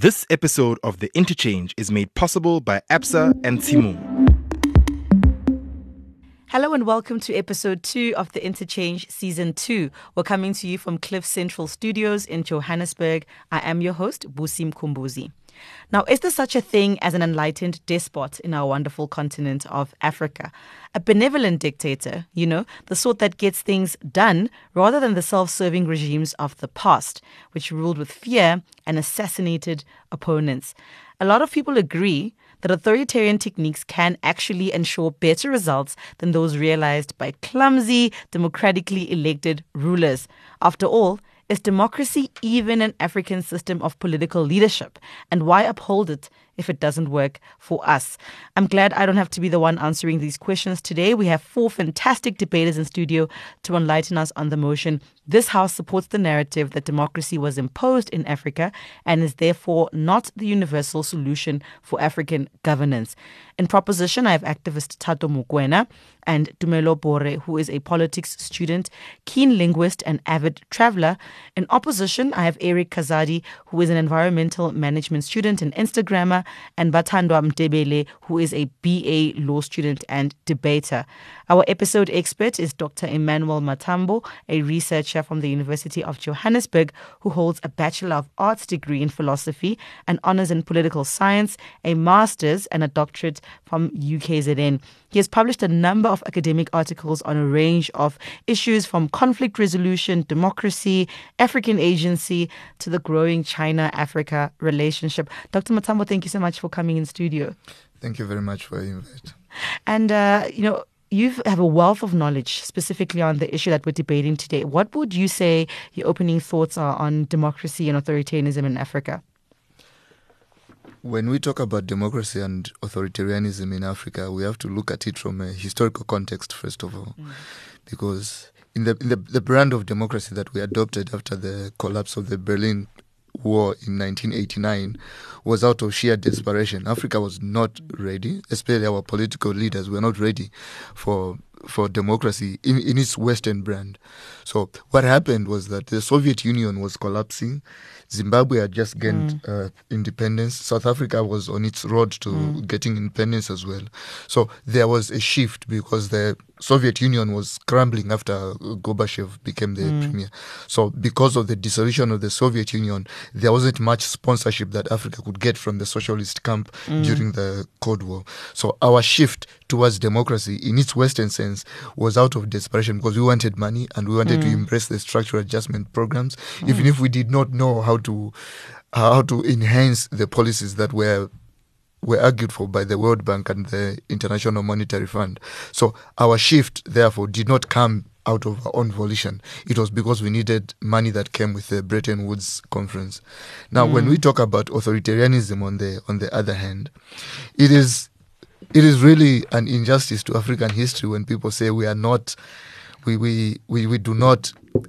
This episode of The Interchange is made possible by ABSA and Timo. Hello and welcome to episode 2 of The Interchange Season 2. We're coming to you from Cliff Central Studios in Johannesburg. I am your host, Busi Mkhumbuzi. Now, is there such a thing as an enlightened despot in our wonderful continent of Africa? A benevolent dictator, the sort that gets things done rather than the self-serving regimes of the past, which ruled with fear and assassinated opponents. A lot of people agree that authoritarian techniques can actually ensure better results than those realized by clumsy, democratically elected rulers. After all, is democracy even an African system of political leadership? And why uphold it if it doesn't work for us? I'm glad I don't have to be the one answering these questions today. We have 4 fantastic debaters in studio to enlighten us on the motion. This house supports the narrative that democracy was imposed in Africa and is therefore not the universal solution for African governance. In proposition, I have activist Thato Mokoena and Tumelo Bore, who is a politics student, keen linguist, and avid traveler. In opposition, I have Eric Kazadi, who is an environmental management student and Instagrammer, and Bathandwa Mtebele, who is a BA law student and debater. Our episode expert is Dr. Emmanuel Matambo, a researcher from the University of Johannesburg, who holds a Bachelor of Arts degree in philosophy, an honors in political science, a master's, and a doctorate from UKZN. He has published a number of academic articles on a range of issues from conflict resolution, democracy, African agency, to the growing China-Africa relationship. Dr. Matambo, thank you so much for coming in studio. Thank you very much for the invite. And, you have a wealth of knowledge specifically on the issue that we're debating today. What would you say your opening thoughts are on democracy and authoritarianism in Africa? When we talk about democracy and authoritarianism in Africa, we have to look at it from a historical context, first of all, because in the brand of democracy that we adopted after the collapse of the Berlin War in 1989 was out of sheer desperation. Africa was not ready, especially our political leaders were not ready for democracy in its Western brand. So what happened was that the Soviet Union was collapsing. Zimbabwe had just gained independence. South Africa was on its road to getting independence as well. So there was a shift because the Soviet Union was crumbling after Gorbachev became the premier. So because of the dissolution of the Soviet Union, there wasn't much sponsorship that Africa could get from the socialist camp during the Cold War. So our shift towards democracy in its Western sense was out of desperation because we wanted money and we wanted to embrace the structural adjustment programs, even if we did not know how to enhance the policies that were argued for by the World Bank and the International Monetary Fund. So our shift, therefore, did not come out of our own volition. It was because we needed money that came with the Bretton Woods conference. Now, when we talk about authoritarianism on the other hand, it is really an injustice to African history when people say we do not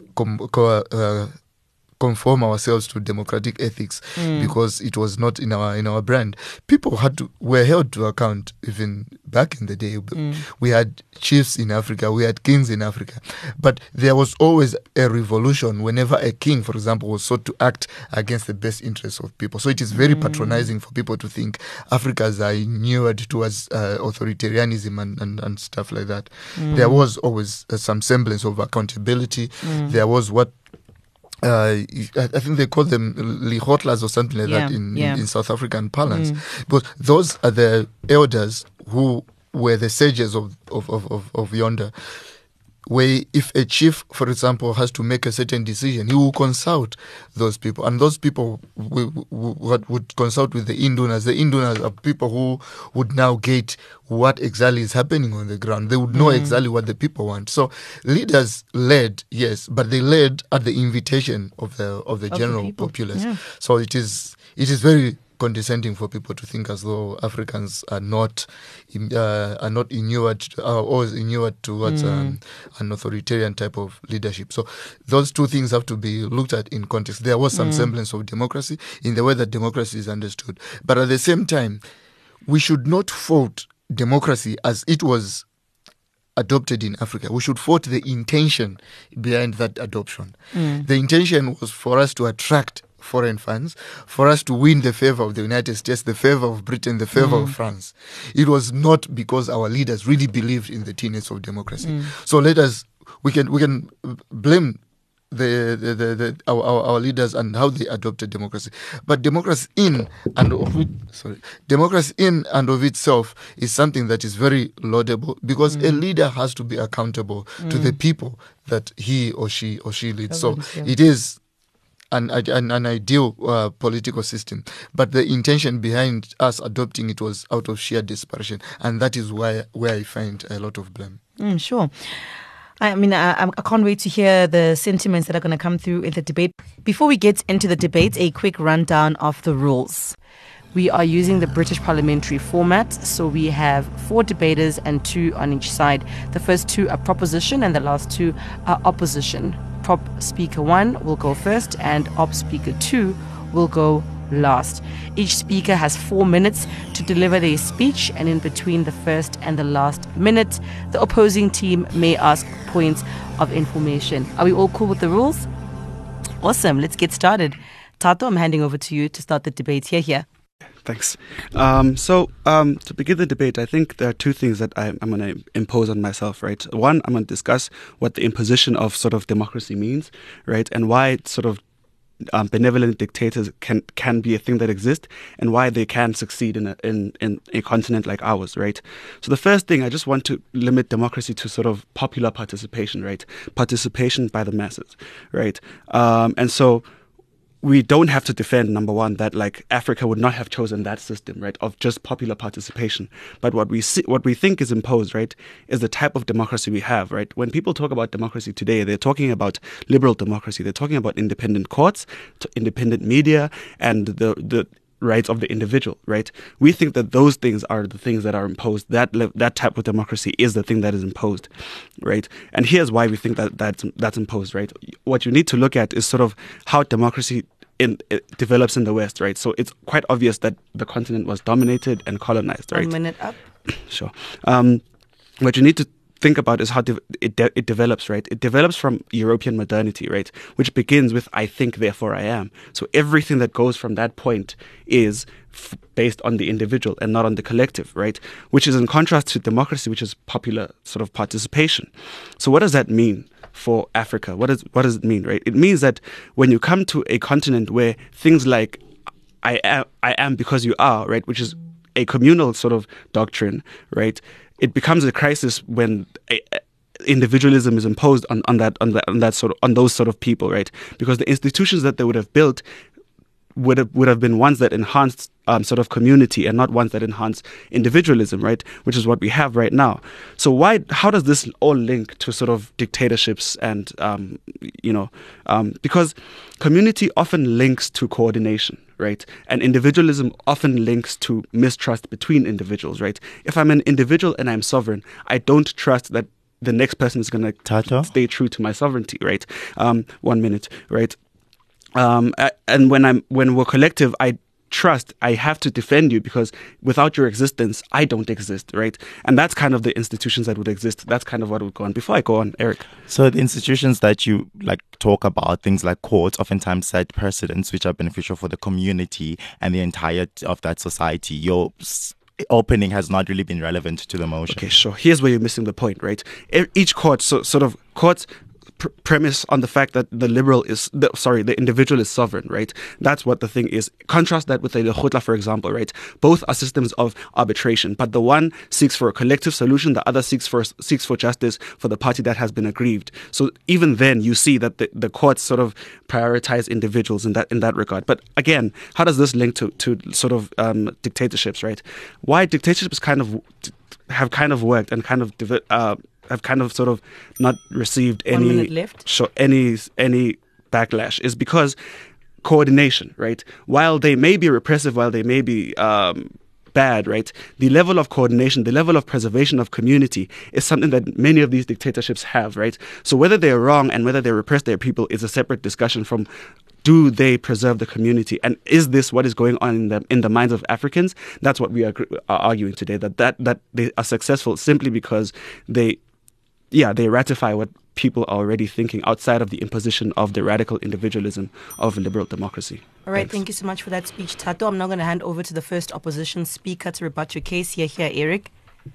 conform ourselves to democratic ethics because it was not in our brand. People were held to account even back in the day. We had chiefs in Africa, we had kings in Africa, but there was always a revolution whenever a king, for example, was sought to act against the best interests of people. So it is very patronizing for people to think Africans are inured towards authoritarianism and stuff like that. There was always some semblance of accountability. There was what I think they call them Lihotlas or something like that in South African parlance. But those are the elders who were the sages of yonder. Where if a chief, for example, has to make a certain decision, he will consult those people. And those people would consult with the Indunas. The Indunas are people who would now gauge what exactly is happening on the ground. They would know exactly what the people want. So leaders led, yes, but they led at the invitation of the general populace. Yeah. So it is very condescending for people to think as though Africans are not inured always inured towards an authoritarian type of leadership. So those two things have to be looked at in context. There was some semblance of democracy in the way that democracy is understood, but at the same time, we should not fault democracy as it was adopted in Africa. We should fault the intention behind that adoption. The intention was for us to attract foreign funds, for us to win the favor of the United States, the favor of Britain, the favor of France. It was not because our leaders really believed in the tenets of democracy. So we can blame our leaders and how they adopted democracy, but democracy in and of itself is something that is very laudable, because a leader has to be accountable to the people that he or she leads. So it is an ideal political system, but the intention behind us adopting it was out of sheer desperation, and that is where I find a lot of blame. Sure. I mean, I can't wait to hear the sentiments that are going to come through in the debate. Before we get into the debate, a quick rundown of the rules. We are using the British parliamentary format, so we have 4 debaters and 2 on each side. The first 2 are proposition and the last 2 are opposition. Prop speaker 1 will go first and op speaker 2 will go last. Each speaker has 4 minutes to deliver their speech, and in between the first and the last minute, the opposing team may ask points of information. Are we all cool with the rules? Awesome. Let's get started. Tato, I'm handing over to you to start the debate. Here. Thanks. To begin the debate, I think there are 2 things that I'm going to impose on myself, right? One, I'm going to discuss what the imposition of sort of democracy means, right? And why sort of benevolent dictators can be a thing that exists, and why they can succeed in a continent like ours, right? So the first thing, I just want to limit democracy to sort of popular participation, right? Participation by the masses, right? And so we don't have to defend, number one, that like Africa would not have chosen that system, right, of just popular participation. But what we think is imposed, right, is the type of democracy we have, right? When people talk about democracy today, they're talking about liberal democracy. They're talking about independent courts, independent media, and the rights of the individual, right? We think that those things are the things that are imposed. That type of democracy is the thing that is imposed, right? And here's why we think that that's imposed, right? What you need to look at is sort of how democracy it develops in the West, right? So it's quite obvious that the continent was dominated and colonized, right? 1 minute up. Sure. What you need to think about is how it develops, right? It develops from European modernity, right? Which begins with I think, therefore I am. So everything that goes from that point is based on the individual and not on the collective, right? Which is in contrast to democracy, which is popular sort of participation. So what does that mean for Africa? What does it mean, right? It means that when you come to a continent where things like I am because you are, right, which is a communal sort of doctrine, right, it becomes a crisis when individualism is imposed on those sort of people, right? Because the institutions that they would have built would have been ones that enhanced sort of community and not ones that enhance individualism, right? Which is what we have right now. So how does this all link to sort of dictatorships and because community often links to coordination, right? And individualism often links to mistrust between individuals, right? If I'm an individual and I'm sovereign, I don't trust that the next person is going to stay true to my sovereignty, right? 1 minute, right? And when we're collective, I trust I have to defend you because without your existence, I don't exist, right? And that's kind of the institutions that would exist. That's kind of what would go on. Before I go on, Eric. So the institutions that you talk about, things like courts, oftentimes set precedents which are beneficial for the community and the entirety of that society. Your opening has not really been relevant to the motion. Okay, sure. Here's where you're missing the point, right? Each court, courts premise on the fact that the individual is sovereign, right? That's what the thing is. Contrast that with the Lekgotla, for example, right? Both are systems of arbitration, but the one seeks for a collective solution, the other seeks for justice for the party that has been aggrieved. So even then, you see that the courts sort of prioritize individuals in that regard. But again, how does this link to sort of dictatorships, right? Why dictatorships have kind of worked and kind of have kind of sort of not received any 1 minute left. any backlash is because coordination, right? While they may be repressive, while they may be bad, right? The level of coordination, the level of preservation of community is something that many of these dictatorships have, right? So whether they're wrong and whether they repress their people is a separate discussion from do they preserve the community? And is this what is going on in the minds of Africans? That's what we are arguing today, that they are successful simply because they ratify what people are already thinking outside of the imposition of the radical individualism of liberal democracy. All right, Thanks. thank you so much for that speech, Tato. I'm now going to hand over to the first opposition speaker to rebut your case. Here, Eric.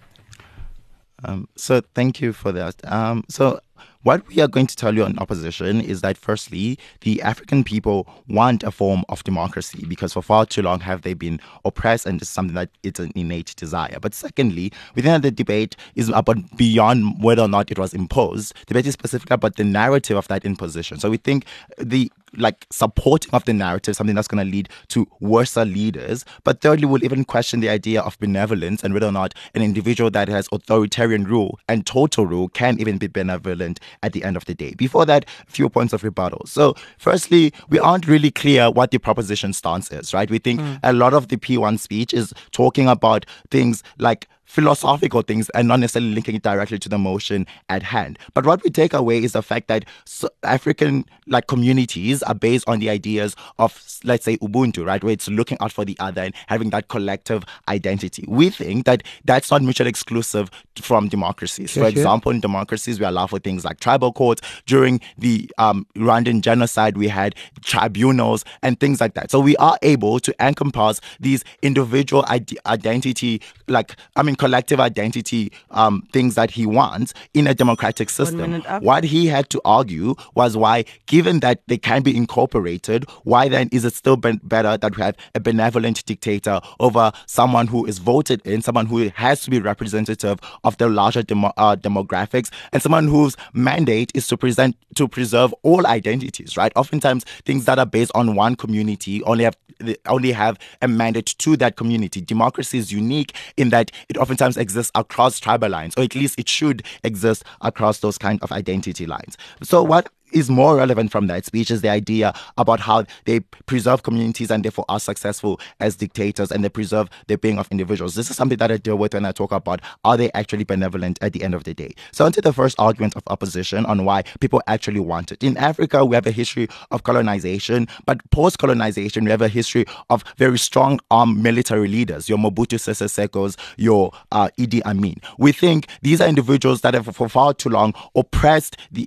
So thank you for that. So what we are going to tell you on opposition is that, firstly, the African people want a form of democracy because for far too long have they been oppressed, and it's something that it's an innate desire. But secondly, within the debate is about beyond whether or not it was imposed. The debate is specifically about the narrative of that imposition. So we think the supporting of the narrative, something that's going to lead to worse leaders. But thirdly, we'll even question the idea of benevolence and whether or not an individual that has authoritarian rule and total rule can even be benevolent at the end of the day. Before that, a few points of rebuttal. So firstly, we aren't really clear what the proposition stance is, right? We think a lot of the P1 speech is talking about things like philosophical things and not necessarily linking it directly to the motion at hand. But what we take away is the fact that African communities are based on the ideas of, let's say, Ubuntu, right, where it's looking out for the other and having that collective identity. We think that that's not mutually exclusive from democracies. For example, in democracies, we allow for things like tribal courts. During the Rwandan genocide, we had tribunals and things like that. So we are able to encompass these individual identity, collective identity things that he wants in a democratic system. What he had to argue was why, given that they can be incorporated, why then is it still better that we have a benevolent dictator over someone who is voted in, someone who has to be representative of the larger demographics, and someone whose mandate is to preserve all identities, right? Oftentimes, things that are based on one community only have a mandate to that community. Democracy is unique in that it oftentimes exists across tribal lines, or at least it should exist across those kind of identity lines. So what is more relevant from that speech is the idea about how they preserve communities and therefore are successful as dictators, and they preserve the being of individuals. This is something that I deal with when I talk about are they actually benevolent at the end of the day. So onto the first argument of opposition on why people actually want it. In Africa, we have a history of colonization, but post-colonization, we have a history of very strong armed military leaders, your Mobutu Sese Sekos, your Idi Amin. We think these are individuals that have for far too long oppressed the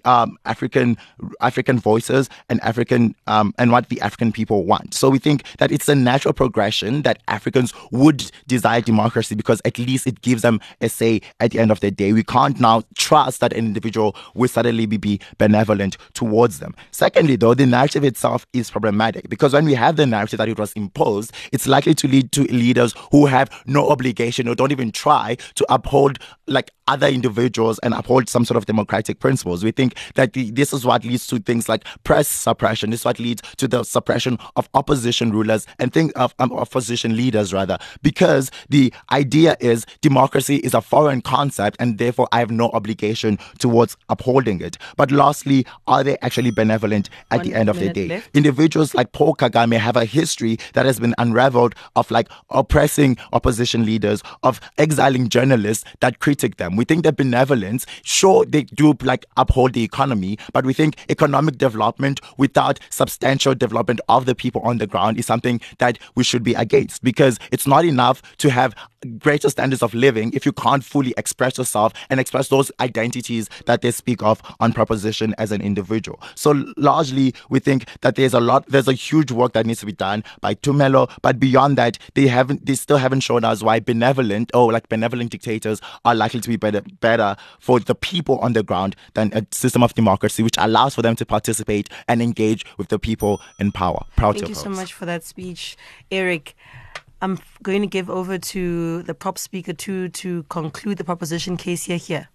African voices and and what the African people want. So we think that it's a natural progression that Africans would desire democracy because at least it gives them a say at the end of the day. We can't now trust that an individual will suddenly be benevolent towards them. Secondly, though, the narrative itself is problematic because when we have the narrative that it was imposed, it's likely to lead to leaders who have no obligation or don't even try to uphold other individuals and uphold some sort of democratic principles. We think that this is what leads to things like press suppression. This is what leads to the suppression of opposition rulers and opposition leaders, rather, because the idea is democracy is a foreign concept and therefore I have no obligation towards upholding it. But lastly, are they actually benevolent at the end of the day? Left. Individuals like Paul Kagame have a history that has been unraveled of oppressing opposition leaders, of exiling journalists that critic them. We think that benevolence, sure, they do uphold the economy, but we think economic development without substantial development of the people on the ground is something that we should be against, because it's not enough to have greater standards of living if you can't fully express yourself and express those identities that they speak of on proposition as an individual. So largely, we think that there's a huge work that needs to be done by Tumelo, but beyond that, they still haven't shown us why benevolent dictators are likely to be better for the people on the ground than a system of democracy which allows for them to participate and engage with the people in power. Thank you so much for that speech, Eric. I'm going to give over to the prop speaker to conclude the proposition case here.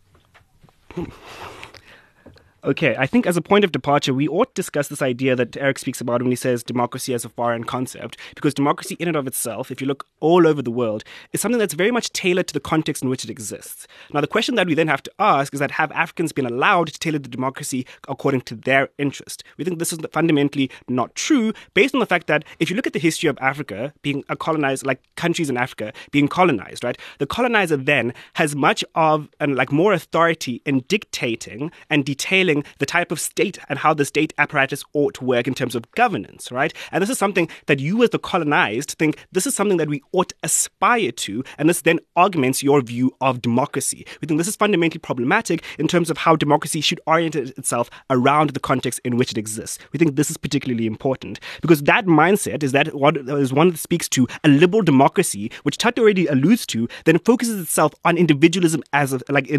Okay, I think as a point of departure, we ought to discuss this idea that Eric speaks about when he says democracy as a foreign concept, because democracy in and of itself, if you look all over the world, is something that's very much tailored to the context in which it exists. Now, the question that we then have to ask is that have Africans been allowed to tailor the democracy according to their interest? We think this is fundamentally not true, based on the fact that if you look at the history of Africa being colonized, like countries in Africa being colonized, right? The colonizer then has much of and more authority in dictating and detailing detailing the type of state and how the state apparatus ought to work in terms of governance, right? And this is something that you as the colonized think this is something that we ought to aspire to, and this then augments your view of democracy. We think this is fundamentally problematic in terms of how democracy should orient itself around the context in which it exists. We think this is particularly important because that mindset is one that speaks to a liberal democracy, which Tatu already alludes to, then focuses itself on individualism as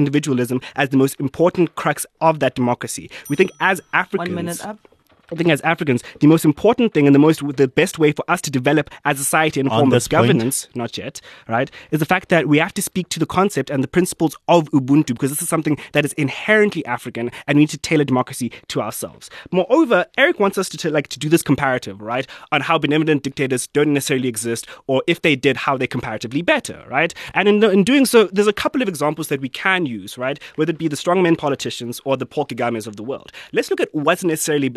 the most important crux of that democracy. We think as Africans... 1 minute up. I think as Africans, the most important thing and the best way for us to develop as a society in a form of governance, not yet, right, is the fact that we have to speak to the concept and the principles of Ubuntu, because this is something that is inherently African and we need to tailor democracy to ourselves. Moreover, Eric wants us to do this comparative, right, on how benevolent dictators don't necessarily exist, or if they did, how they're comparatively better, right? And in doing so, there's a couple of examples that we can use, right, whether it be the strongmen politicians or the Paul Kagames of the world. Let's look at what's necessarily,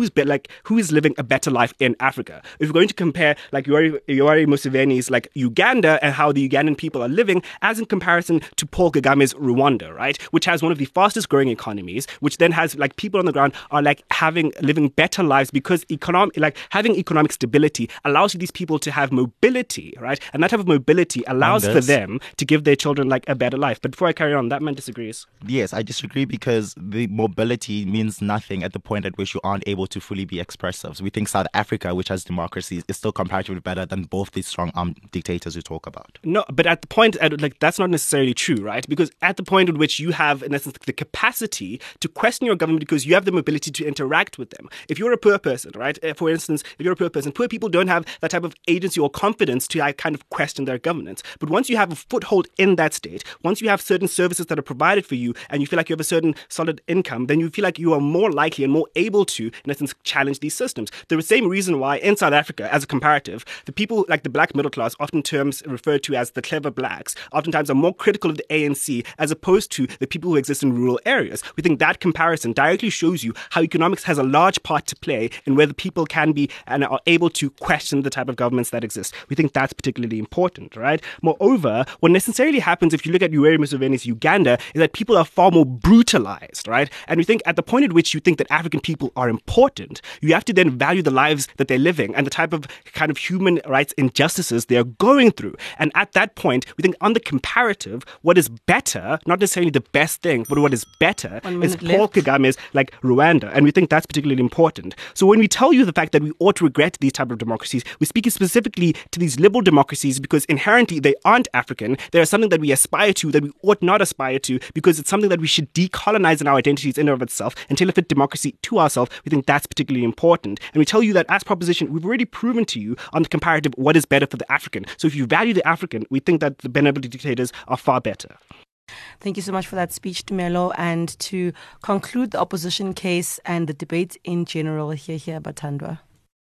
who is living a better life in Africa. If we're going to compare Yoweri Museveni's Uganda and how the Ugandan people are living as in comparison to Paul Kagame's Rwanda, right, which has one of the fastest growing economies, which then has people on the ground are living better lives because having economic stability allows these people to have mobility, right, and that type of mobility allows for them to give their children a better life. But before I carry on, that man disagrees. Yes, I disagree because the mobility means nothing at the point at which you aren't able to fully be expressive. We think South Africa, which has democracy, is still comparatively better than both these strong dictators we talk about. No, but at the point, that's not necessarily true, right? Because at the point at which you have, in essence, the capacity to question your government because you have the mobility to interact with them. If you're a poor person, right? For instance, if you're a poor person, poor people don't have that type of agency or confidence to kind of question their governance. But once you have a foothold in that state, once you have certain services that are provided for you and you feel like you have a certain solid income, then you feel like you are more likely and more able to, in essence, challenge these systems. The same reason why in South Africa, as a comparative, the people like the black middle class, often terms referred to as the clever blacks, oftentimes are more critical of the ANC as opposed to the people who exist in rural areas. We think that comparison directly shows you how economics has a large part to play in whether people can be and are able to question the type of governments that exist. We think that's particularly important, right? Moreover, what necessarily happens if you look at Yoweri Museveni's Uganda is that people are far more brutalized, right? And we think at the point at which you think that African people are important, you have to then value the lives that they're living and the type of kind of human rights injustices they're going through. And at that point, we think on the comparative, what is better, not necessarily the best thing, but what is better is Paul Kagame's Rwanda. And we think that's particularly important. So when we tell you the fact that we ought to regret these type of democracies, we're speaking specifically to these liberal democracies because inherently they aren't African. They are something that we aspire to, that we ought not aspire to, because it's something that we should decolonize in our identities in and of itself and tailor fit democracy to ourselves. We think that's particularly important. And we tell you that as proposition, we've already proven to you on the comparative what is better for the African. So if you value the African, we think that the benevolent dictators are far better. Thank you so much for that speech, Tumelo. And to conclude the opposition case and the debate in general, here, Bathandwa.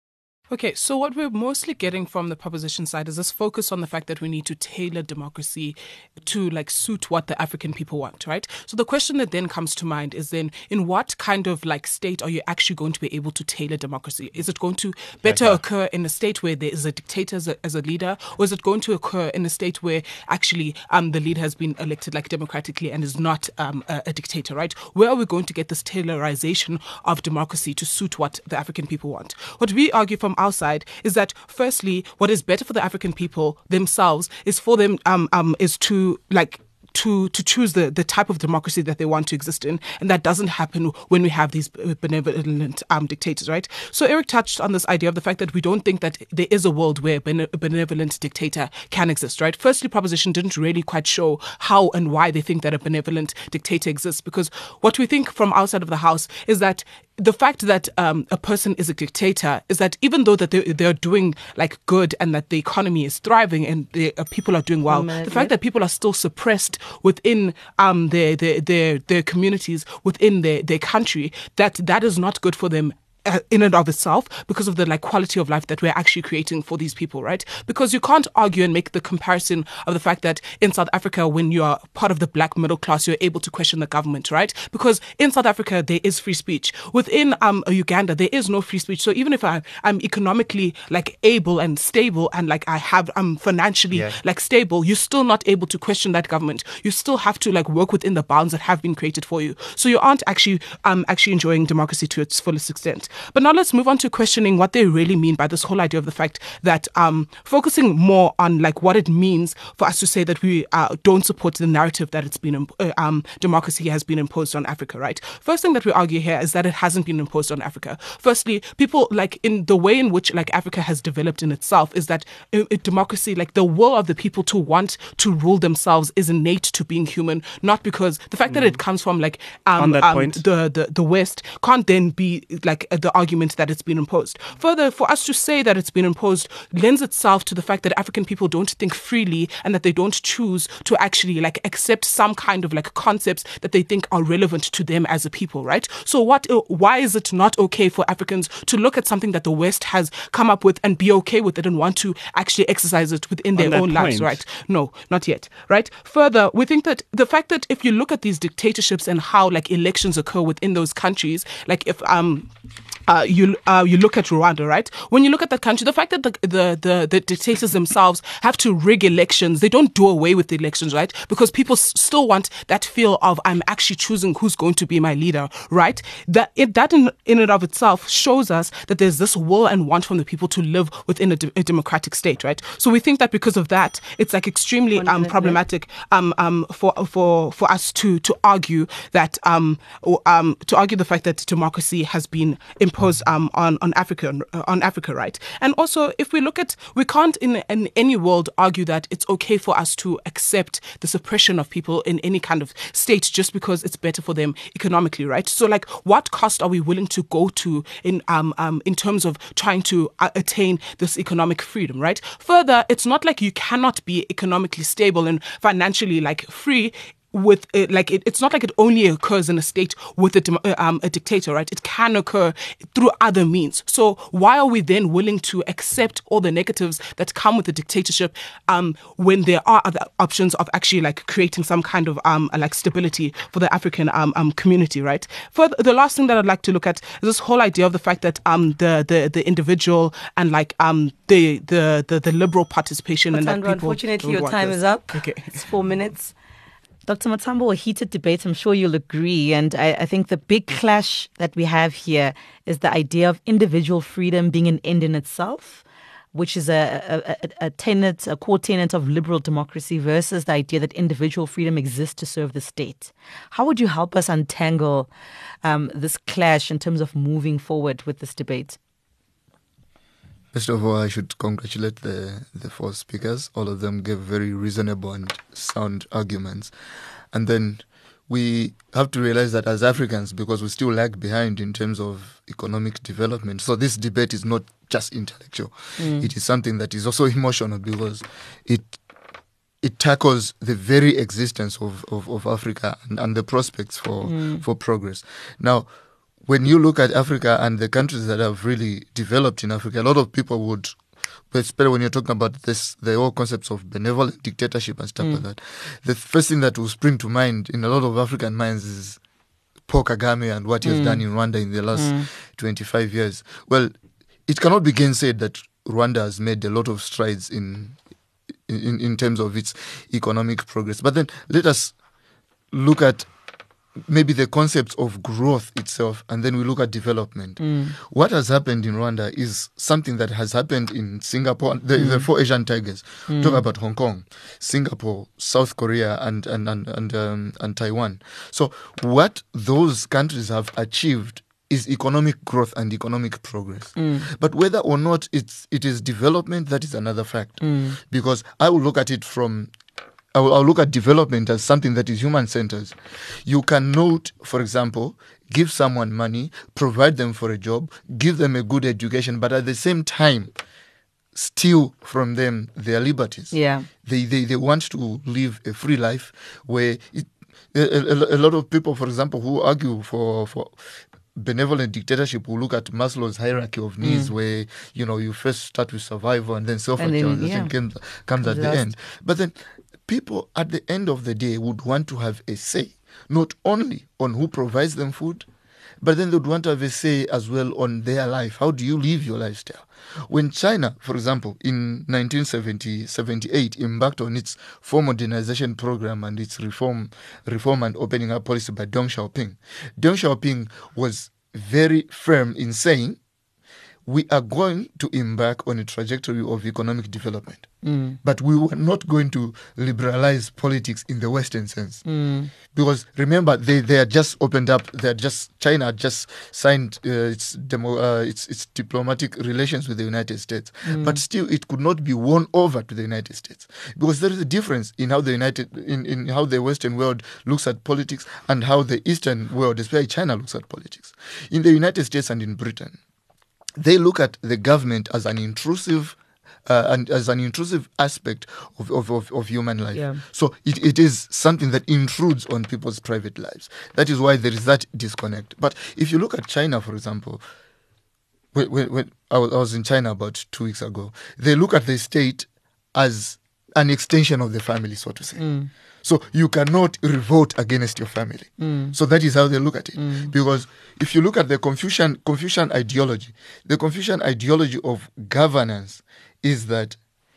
Okay, so what we're mostly getting from the proposition side is this focus on the fact that we need to tailor democracy to suit what the African people want, right? So the question that then comes to mind is then in what kind of state are you actually going to be able to tailor democracy? Is it going to better occur in a state where there is a dictator as a leader, or is it going to occur in a state where actually the leader has been elected democratically and is not a dictator, right? Where are we going to get this tailorization of democracy to suit what the African people want? What we argue from our side is that firstly, what is better for the African people themselves is for them is to choose the type of democracy that they want to exist in, and that doesn't happen when we have these benevolent dictators, right? So Eric touched on this idea of the fact that we don't think that there is a world where a benevolent dictator can exist, right? Firstly, proposition didn't really quite show how and why they think that a benevolent dictator exists, because what we think from outside of the house is that the fact that a person is a dictator is that even though that they're doing good and that the economy is thriving and people are doing well, the fact that people are still suppressed within their communities, within their country, that is not good for them in and of itself because of the like quality of life that we're actually creating for these people, right? Because you can't argue and make the comparison of the fact that in South Africa, when you are part of the black middle class, you're able to question the government, right? Because in South Africa, there is free speech. Within Uganda, there is no free speech. So even if I'm economically like able and stable and like I'm financially like stable, you're still not able to question that government. You still have to like work within the bounds that have been created for you. So you aren't actually enjoying democracy to its fullest extent. But now let's move on to questioning what they really mean by this whole idea of the fact that focusing more on like what it means for us to say that we don't support the narrative that it's been democracy has been imposed on Africa, right? First thing that we argue here is that it hasn't been imposed on Africa. Firstly, people like in the way in which like Africa has developed in itself is that democracy, like the will of the people to want to rule themselves, is innate to being human, not because the fact that it comes from like the West can't then be like the argument that it's been imposed. Further, for us to say that it's been imposed lends itself to the fact that African people don't think freely and that they don't choose to actually like accept some kind of like concepts that they think are relevant to them as a people, right? So why is it not okay for Africans to look at something that the West has come up with and be okay with it and want to actually exercise it within their own lives, right? No, not yet, right? Further, we think that the fact that if you look at these dictatorships and how like elections occur within those countries, like if you look at Rwanda, right? When you look at that country, the fact that the dictators themselves have to rig elections, they don't do away with the elections, right? Because people still want that feel of I'm actually choosing who's going to be my leader, right? That in and of itself shows us that there's this will and want from the people to live within a democratic state, right? So we think that because of that, it's like extremely problematic for us to argue that to argue the fact that democracy has been imposed on Africa, right? And also, if we look at, we can't in any world argue that it's okay for us to accept the suppression of people in any kind of state just because it's better for them economically, right? So, like, what cost are we willing to go to in terms of trying to attain this economic freedom, right? Further, it's not like you cannot be economically stable and financially like free with it's not like it only occurs in a state with a dictator, right? It can occur through other means. So why are we then willing to accept all the negatives that come with the dictatorship when there are other options of actually like creating some kind of like stability for the African community, right? Further, the last thing that I'd like to look at is this whole idea of the fact that the individual and like the liberal participation and that people. Unfortunately, your time is up. Okay, it's 4 minutes. Dr. Matambo, a heated debate, I'm sure you'll agree. And I think the big clash that we have here is the idea of individual freedom being an end in itself, which is a core tenet of liberal democracy, versus the idea that individual freedom exists to serve the state. How would you help us untangle this clash in terms of moving forward with this debate? First of all, I should congratulate the four speakers. All of them gave very reasonable and sound arguments. And then we have to realize that as Africans, because we still lag behind in terms of economic development, so this debate is not just intellectual. It is something that is also emotional, because it tackles the very existence of Africa and the prospects for progress. Now, when you look at Africa and the countries that have really developed in Africa, a lot of people would, especially when you're talking about this, the whole concepts of benevolent dictatorship and stuff like that, the first thing that will spring to mind in a lot of African minds is Paul Kagame and what he has done in Rwanda in the last 25 years. Well, it cannot be gainsaid that Rwanda has made a lot of strides in terms of its economic progress. But then let us look at maybe the concept of growth itself, and then we look at development. What has happened in Rwanda is something that has happened in Singapore. The four Asian tigers. Talk about Hong Kong, Singapore, South Korea, and Taiwan. So what those countries have achieved is economic growth and economic progress. But whether or not it is development, that is another fact. Because I will look at it from I'll look at development as something that is human-centered. You cannot, for example, give someone money, provide them for a job, give them a good education, but at the same time, steal from them their liberties. Yeah. They want to live a free life where a lot of people, for example, who argue for benevolent dictatorship will look at Maslow's hierarchy of needs, where you first start with survival and then self-actualization comes at the end. But then people at the end of the day would want to have a say, not only on who provides them food, but then they would want to have a say as well on their life. How do you live your lifestyle? When China, for example, in 1978 embarked on its full modernization program and its reform and opening up policy by Deng Xiaoping was very firm in saying, we are going to embark on a trajectory of economic development. But we were not going to liberalize politics in the Western sense. Because remember, they had just opened up, China had just signed its diplomatic relations with the United States. But still, it could not be won over to the United States. Because there is a difference in how in how the Western world looks at politics and how the Eastern world, especially China, looks at politics. In the United States and in Britain, they look at the government as an intrusive aspect of human life. Yeah. So it is something that intrudes on people's private lives. That is why there is that disconnect. But if you look at China, for example, when I was in China about 2 weeks ago, they look at the state as an extension of the family, so to say. So you cannot revolt against your family. So that is how they look at it. Because if you look at the Confucian ideology, the Confucian ideology of governance is that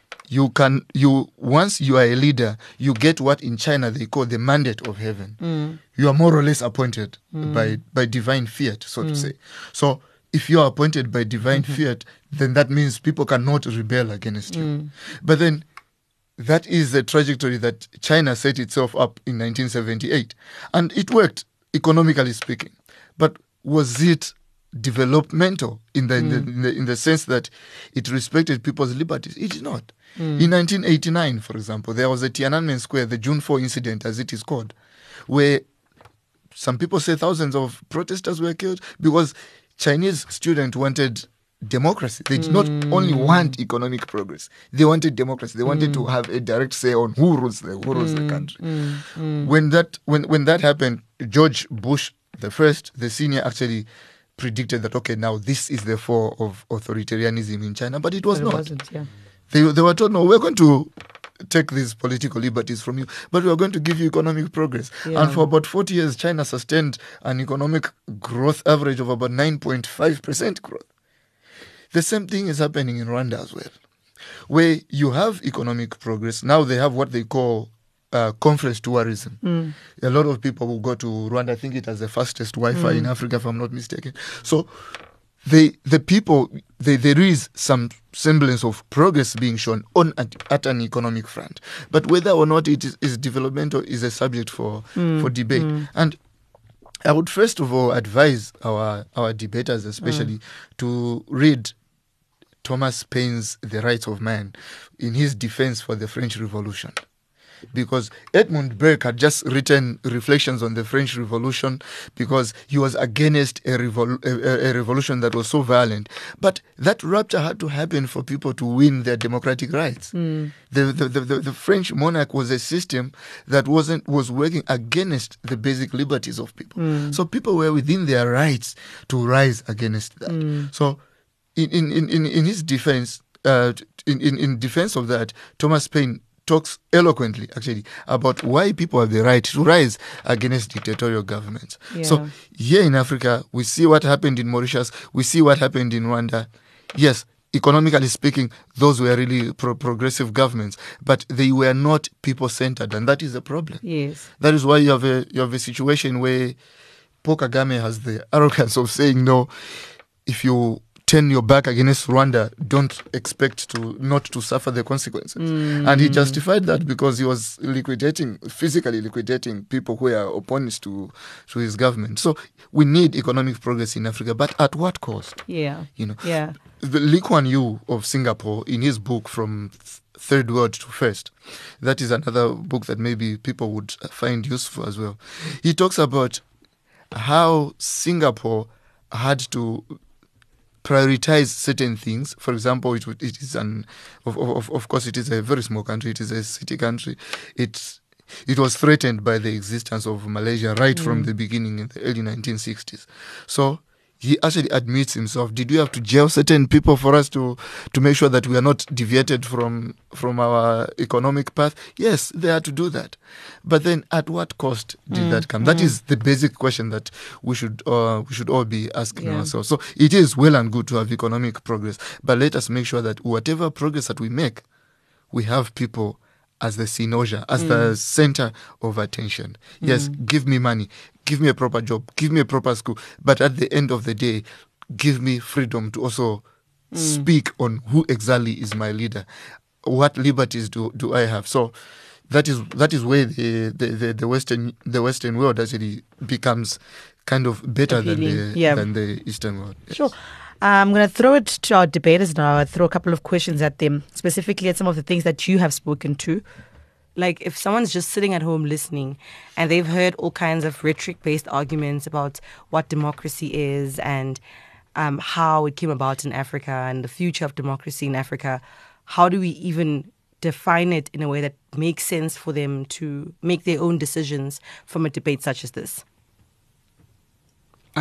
once you are a leader, you get what in China they call the mandate of heaven. You are more or less appointed by divine fiat, so to say. So if you are appointed by divine fiat, then that means people cannot rebel against you. But then that is the trajectory that China set itself up in 1978. And it worked, economically speaking. But was it developmental in the sense that it respected people's liberties? It is not. In 1989, for example, there was a Tiananmen Square, the June 4 incident, as it is called, where some people say thousands of protesters were killed because Chinese students wanted democracy. They did not only want economic progress. They wanted democracy. They wanted to have a direct say on who rules the country. When that happened, George Bush the senior, actually predicted that, okay, now this is the fall of authoritarianism in China, but it was not. Wasn't, yeah. They were told, no, we're going to take these political liberties from you, but we are going to give you economic progress. Yeah. And for about 40 years, China sustained an economic growth average of about 9.5% growth. The same thing is happening in Rwanda as well, where you have economic progress. Now they have what they call conference tourism. A lot of people will go to Rwanda. I think it has the fastest Wi-Fi in Africa, if I'm not mistaken. So there is some semblance of progress being shown at an economic front. But whether or not it is developmental is a subject for debate. And I would first of all advise our debaters especially to read Thomas Paine's The Rights of Man in his defense for the French Revolution. Because Edmund Burke had just written Reflections on the French Revolution because he was against a revolution that was so violent. But that rupture had to happen for people to win their democratic rights. The French monarch was a system that was working against the basic liberties of people. So people were within their rights to rise against that. So in his defense, in defense of that, Thomas Paine talks eloquently, actually, about why people have the right to rise against dictatorial governments. Yeah. So here in Africa, we see what happened in Mauritius, we see what happened in Rwanda. Yes, economically speaking, those were really progressive governments, but they were not people-centered, and that is a problem. Yes. That is why you have a situation where Paul Kagame has the arrogance of saying, no, if you turn your back against Rwanda, don't expect not to suffer the consequences. And he justified that because he was physically liquidating people who are opponents to his government. So we need economic progress in Africa, but at what cost? Yeah. The Lee Kuan Yew of Singapore, in his book From Third World to First, that is another book that maybe people would find useful as well. He talks about how Singapore had to prioritize certain things. For example, it is of course it is a very small country. It is a city country. It was threatened by the existence of Malaysia right from the beginning in the early 1960s. So he actually admits himself. Did we have to jail certain people for us to make sure that we are not deviated from our economic path? Yes, they had to do that. But then at what cost did that come? That is the basic question that we should all be asking ourselves. So it is well and good to have economic progress, but let us make sure that whatever progress that we make, we have people as the cynosure, as the center of attention. Yes, give me money, give me a proper job, give me a proper school, but at the end of the day, give me freedom to also speak on who exactly is my leader. What liberties do I have? So that is where the Western world actually becomes kind of better than the Eastern world. Yes. Sure. I'm going to throw it to our debaters now. I'll throw a couple of questions at them, specifically at some of the things that you have spoken to. Like if someone's just sitting at home listening and they've heard all kinds of rhetoric-based arguments about what democracy is and how it came about in Africa and the future of democracy in Africa, how do we even define it in a way that makes sense for them to make their own decisions from a debate such as this? I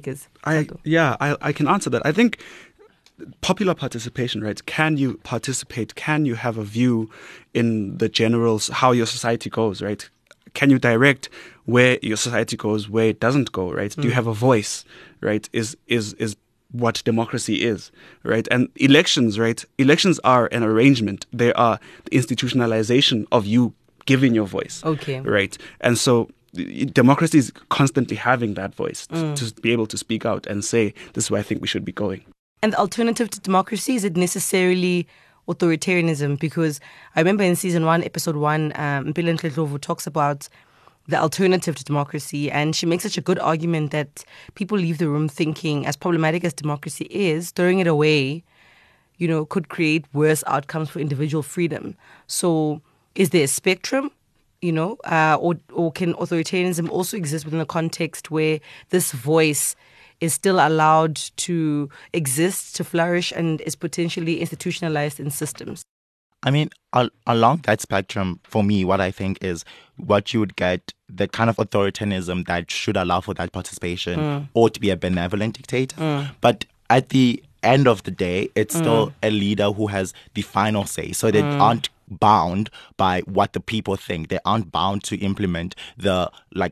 can answer that. I think popular participation, right? Can you participate? Can you have a view in the generals, how your society goes, right? Can you direct where your society goes, where it doesn't go, right? Do you have a voice, right? Is what democracy is, right? And elections, right? Elections are an arrangement. They are the institutionalization of you giving your voice. Okay. Right? And so democracy is constantly having that voice to be able to speak out and say, this is where I think we should be going. And the alternative to democracy, is it necessarily authoritarianism? Because I remember in season 1, episode 1, Mpilo Ndlovu talks about the alternative to democracy, and she makes such a good argument that people leave the room thinking, as problematic as democracy is, throwing it away, could create worse outcomes for individual freedom. So is there a spectrum? Or can authoritarianism also exist within a context where this voice is still allowed to exist, to flourish, and is potentially institutionalized in systems? I mean, along that spectrum, for me, what I think is what you would get, the kind of authoritarianism that should allow for that participation or to be a benevolent dictator. But at the end of the day, it's still a leader who has the final say. So they aren't bound by what the people think. They aren't bound to implement the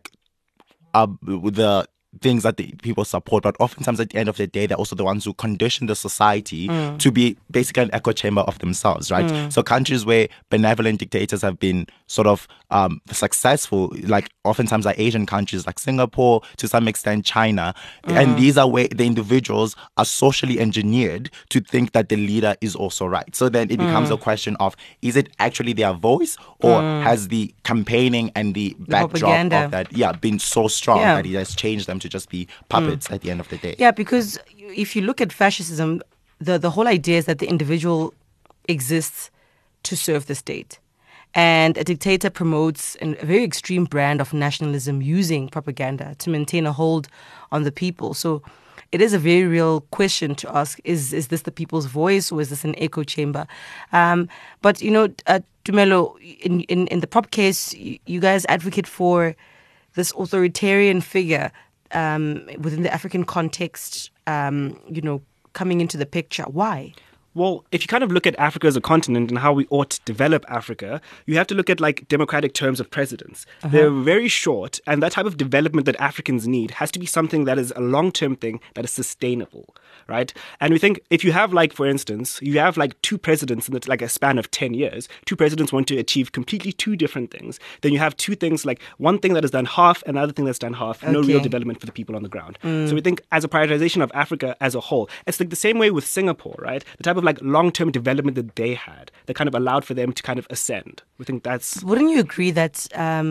things that the people support, but oftentimes at the end of the day, they're also the ones who condition the society to be basically an echo chamber of themselves, right? So countries where benevolent dictators have been sort of successful, like oftentimes are Asian countries like Singapore, to some extent China, and these are where the individuals are socially engineered to think that the leader is also right. So then it becomes a question of, is it actually their voice, or has the campaigning and the backdrop propaganda of that been so strong that it has changed them to just be puppets at the end of the day? Yeah, because if you look at fascism, the whole idea is that the individual exists to serve the state. And a dictator promotes a very extreme brand of nationalism using propaganda to maintain a hold on the people. So it is a very real question to ask, is this the people's voice, or is this an echo chamber? But, Tumelo, in the prop case, you guys advocate for this authoritarian figure within the African context, coming into the picture. Why? Well, if you kind of look at Africa as a continent and how we ought to develop Africa, you have to look at democratic terms of precedence. They're very short, and that type of development that Africans need has to be something that is a long-term thing that is sustainable, right? And we think if you have, for instance, you have two presidents in a span of 10 years, two presidents want to achieve completely two different things, then you have two things, one thing that is done half, another thing that's done half, no real development for the people on the ground. So we think as a prioritization of Africa as a whole, it's the same way with Singapore, right? The type of long-term development that they had that kind of allowed for them to kind of ascend. We think that's... Wouldn't you agree that,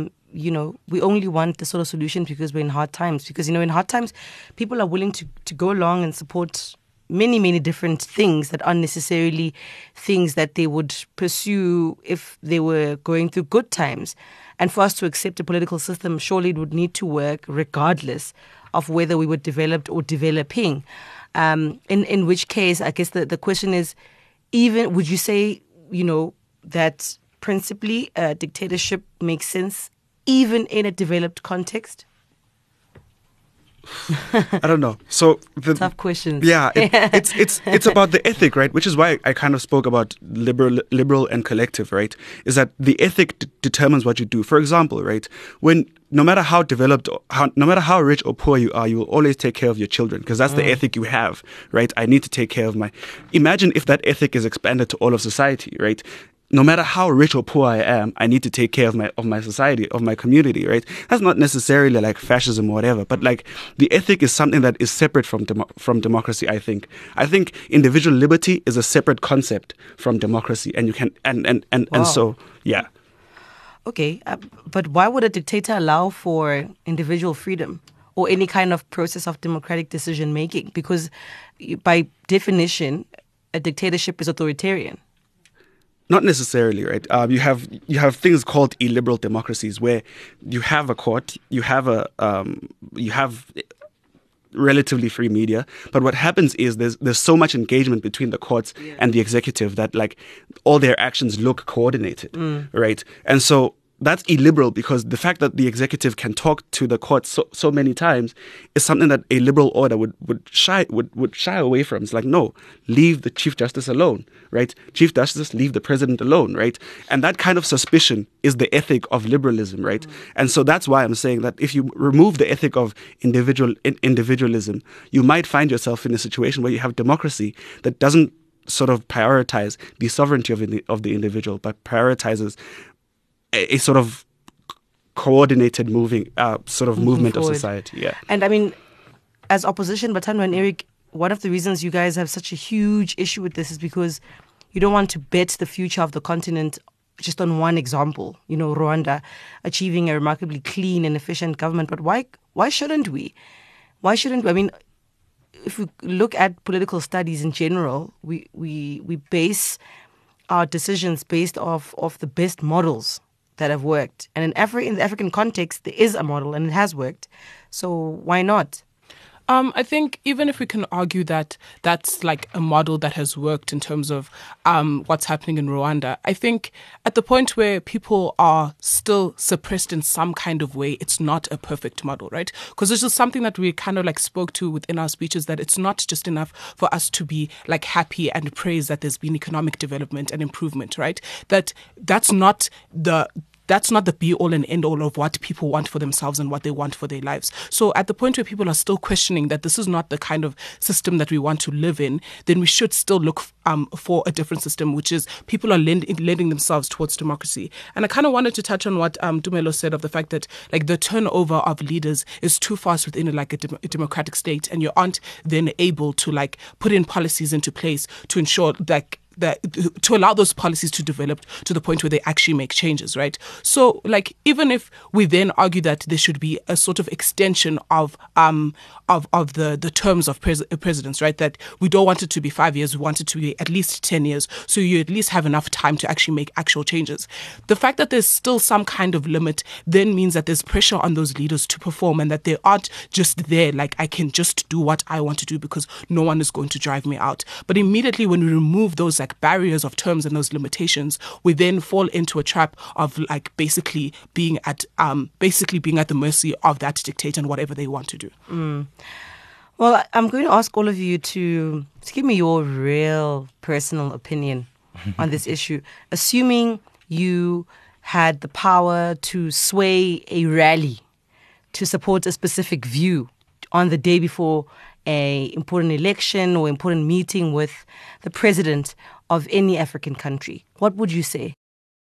we only want the sort of solution because we're in hard times? Because, in hard times, people are willing to go along and support many, many different things that aren't necessarily things that they would pursue if they were going through good times. And for us to accept a political system, surely it would need to work regardless of whether we were developed or developing. In which case, I guess the question is, even would you say, that principally a dictatorship makes sense even in a developed context? I don't know. So Tough questions. Yeah, it's about the ethic, right? Which is why I kind of spoke about liberal and collective, right? Is that the ethic determines what you do. For example, right, when no matter how developed, no matter how rich or poor you are, you will always take care of your children because that's the ethic you have, right? I need to take care of my. Imagine if that ethic is expanded to all of society, right? No matter how rich or poor I am, I need to take care of my society, of my community, right? That's not necessarily like fascism or whatever, but like the ethic is something that is separate from democracy. I think individual liberty is a separate concept from democracy, and you can and so yeah. Okay, but why would a dictator allow for individual freedom or any kind of process of democratic decision making? Because by definition, a dictatorship is authoritarian. Not necessarily, right? You have things called illiberal democracies where you have a court, you have relatively free media, but what happens is there's so much engagement between the courts and the executive that like all their actions look coordinated, right? And so that's illiberal because the fact that the executive can talk to the court so many times is something that a liberal order would shy away from. It's like, no, leave the Chief Justice alone, right? Chief Justice, leave the President alone, right? And that kind of suspicion is the ethic of liberalism, right? And so that's why I'm saying that if you remove the ethic of individualism, you might find yourself in a situation where you have democracy that doesn't sort of prioritize the sovereignty of the individual, but prioritizes a sort of coordinated movement forward. of society. Yeah. And I mean, as opposition, Bathando and Eric, one of the reasons you guys have such a huge issue with this is because you don't want to bet the future of the continent just on one example. You know, Rwanda achieving a remarkably clean and efficient government. But why shouldn't we? Why shouldn't we? I mean, if we look at political studies in general, we base our decisions based off of the best models that have worked. And in the African context, there is a model and it has worked. So why not? I think even if we can argue that that's like a model that has worked in terms of what's happening in Rwanda, I think at the point where people are still suppressed in some kind of way, it's not a perfect model, right? Because this is something that we kind of like spoke to within our speeches, that it's not just enough for us to be like happy and praise that there's been economic development and improvement, right? That's not the be-all and end-all of what people want for themselves and what they want for their lives. So at the point where people are still questioning that this is not the kind of system that we want to live in, then we should still look for a different system, which is people are lending themselves towards democracy. And I kind of wanted to touch on what Tumelo said of the fact that like the turnover of leaders is too fast within a democratic state, and you aren't then able to like put in policies into place to ensure that to allow those policies to develop to the point where they actually make changes, right? So, like, even if we then argue that there should be a sort of extension of the terms of presidents, right? That we don't want it to be 5 years, we want it to be at least 10 years, so you at least have enough time to actually make actual changes. The fact that there's still some kind of limit then means that there's pressure on those leaders to perform, and that they aren't just there, like, I can just do what I want to do because no one is going to drive me out. But immediately when we remove those like barriers of terms and those limitations, we then fall into a trap of like basically being at the mercy of that dictator and whatever they want to do. Well, I'm going to ask all of you to give me your real personal opinion on this issue. Assuming you had the power to sway a rally to support a specific view on the day before a important election or important meeting with the president of any African country, what would you say?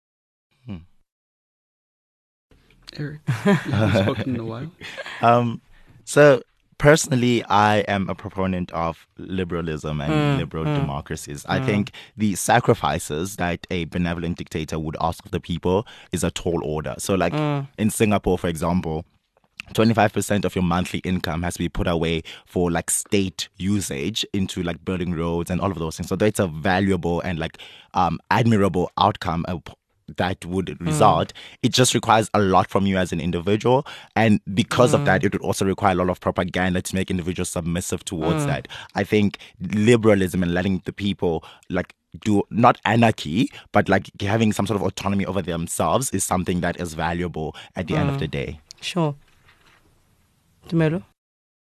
Eric, you haven't spoken in a while. So personally, I am a proponent of liberalism and liberal democracies. I think the sacrifices that a benevolent dictator would ask of the people is a tall order. So like in Singapore, for example, 25% of your monthly income has to be put away for like state usage into like building roads and all of those things. So that's a valuable and like admirable outcome that would result. It just requires a lot from you as an individual, and because of that, it would also require a lot of propaganda to make individuals submissive towards that. I think liberalism and letting the people like do not anarchy, but like having some sort of autonomy over themselves is something that is valuable at the end of the day. Sure. Tumelo?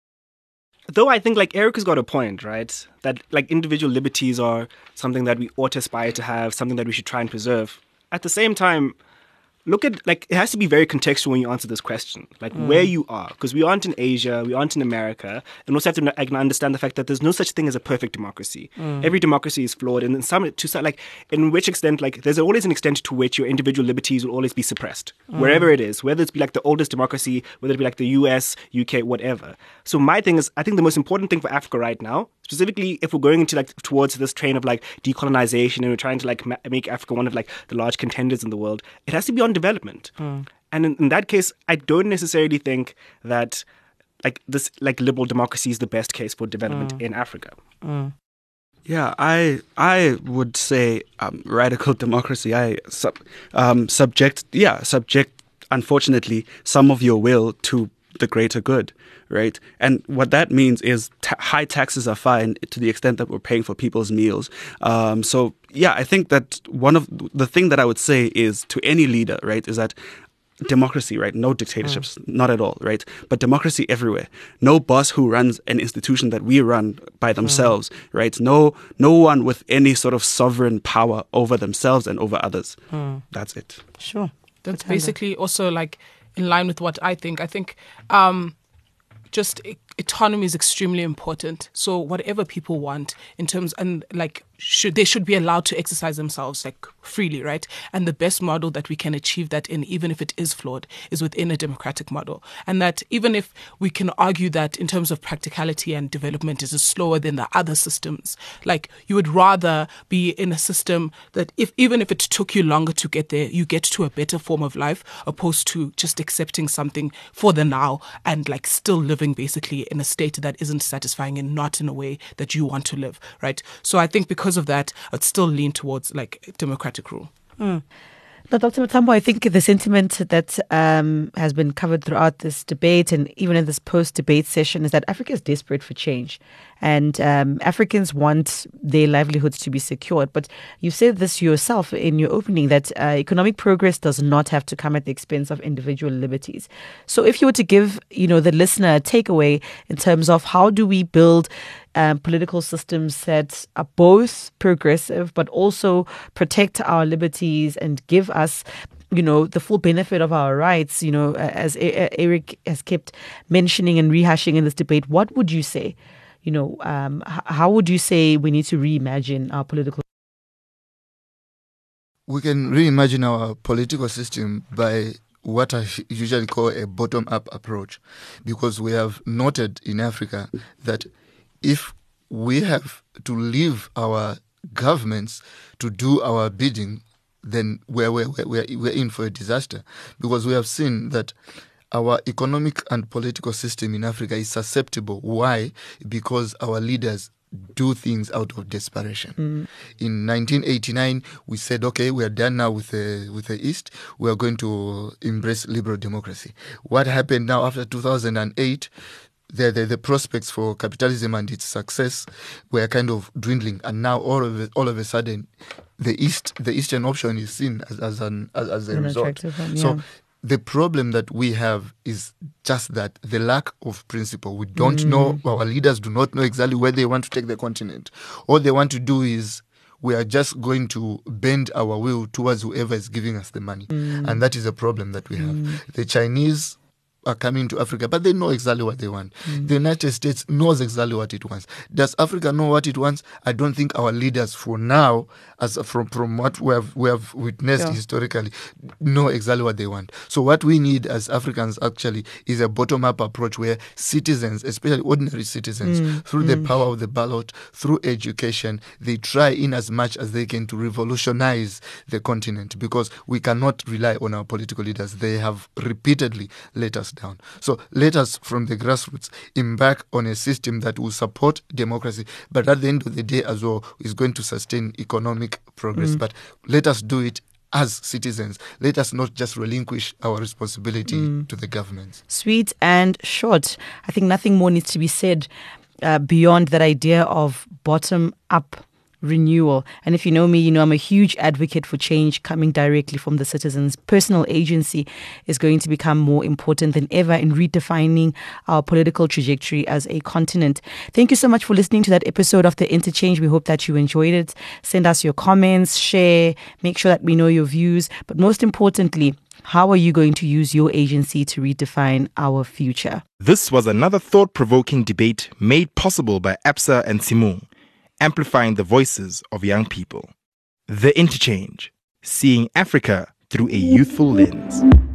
though I think like Eric has got a point, right? That like individual liberties are something that we ought to aspire to have, something that we should try and preserve. At the same time, look at, like, it has to be very contextual when you answer this question, like where you are, because we aren't in Asia, we aren't in America, and also have to understand the fact that there's no such thing as a perfect democracy. Every democracy is flawed, and in which extent, like, there's always an extent to which your individual liberties will always be suppressed, wherever it is, whether it's be like the oldest democracy, whether it be like the US, UK, whatever. So my thing is, I think the most important thing for Africa right now, specifically if we're going into like towards this train of like decolonization and we're trying to like make Africa one of like the large contenders in the world, it has to be on development. And in that case, I don't necessarily think that like this like liberal democracy is the best case for development in Africa. Yeah, I would say radical democracy. Subject, unfortunately, some of your will to the greater good, right? And what that means is high taxes are fine to the extent that we're paying for people's meals. So yeah, I think that one of the thing that I would say is to any leader, right, is that democracy, right? No dictatorships, not at all, right? But democracy everywhere. No boss who runs an institution that we run by themselves, right? No one with any sort of sovereign power over themselves and over others. That's it. Sure. That's basically also like in line with what I think. I think just autonomy is extremely important. So whatever people want in terms, and like they should be allowed to exercise themselves like freely, right? And the best model that we can achieve that in, even if it is flawed, is within a democratic model. And that even if we can argue that in terms of practicality and development is slower than the other systems, like you would rather be in a system that even if it took you longer to get there, you get to a better form of life, opposed to just accepting something for the now and like still living basically in a state that isn't satisfying and not in a way that you want to live, right? So I think because of that, I'd still lean towards like democratic rule. Now, Dr. Matambo, I think the sentiment that has been covered throughout this debate and even in this post-debate session is that Africa is desperate for change, and Africans want their livelihoods to be secured. But you said this yourself in your opening, that economic progress does not have to come at the expense of individual liberties. So if you were to give, the listener a takeaway in terms of how do we build political systems that are both progressive but also protect our liberties and give us, the full benefit of our rights, as Eric has kept mentioning and rehashing in this debate, what would you say? How would you say we need to reimagine our political? We can reimagine our political system by what I usually call a bottom-up approach, because we have noted in Africa that if we have to leave our governments to do our bidding, then we're in for a disaster, because we have seen that our economic and political system in Africa is susceptible. Why? Because our leaders do things out of desperation. In 1989, we said, okay, we are done now with the East. We are going to embrace liberal democracy. What happened now after 2008? The prospects for capitalism and its success were kind of dwindling, and now all of a sudden, the Eastern option is seen as a result. So the problem that we have is just that the lack of principle. We don't know. Our leaders do not know exactly where they want to take the continent. All they want to do is, we are just going to bend our will towards whoever is giving us the money, and that is a problem that we have. The Chinese are coming to Africa, but they know exactly what they want. The United States knows exactly what it wants. Does Africa know what it wants? I don't think our leaders, for now, as from what we have witnessed historically, know exactly what they want. So what we need as Africans actually is a bottom-up approach where citizens, especially ordinary citizens, through the power of the ballot, through education, they try in as much as they can to revolutionize the continent, because we cannot rely on our political leaders. They have repeatedly let us down. So let us, from the grassroots, embark on a system that will support democracy, but at the end of the day as well is going to sustain economic progress. But let us do it as citizens. Let us not just relinquish our responsibility to the governments. Sweet and short. I think nothing more needs to be said beyond that idea of bottom-up renewal. And if you know me, you know I'm a huge advocate for change coming directly from the citizens. Personal agency is going to become more important than ever in redefining our political trajectory as a continent. Thank you so much for listening to that episode of The Interchange. We hope that you enjoyed it. Send us your comments, share, make sure that we know your views. But most importantly, how are you going to use your agency to redefine our future? This was another thought-provoking debate made possible by Absa and Tshimong, amplifying the voices of young people. The Interchange, seeing Africa through a youthful lens.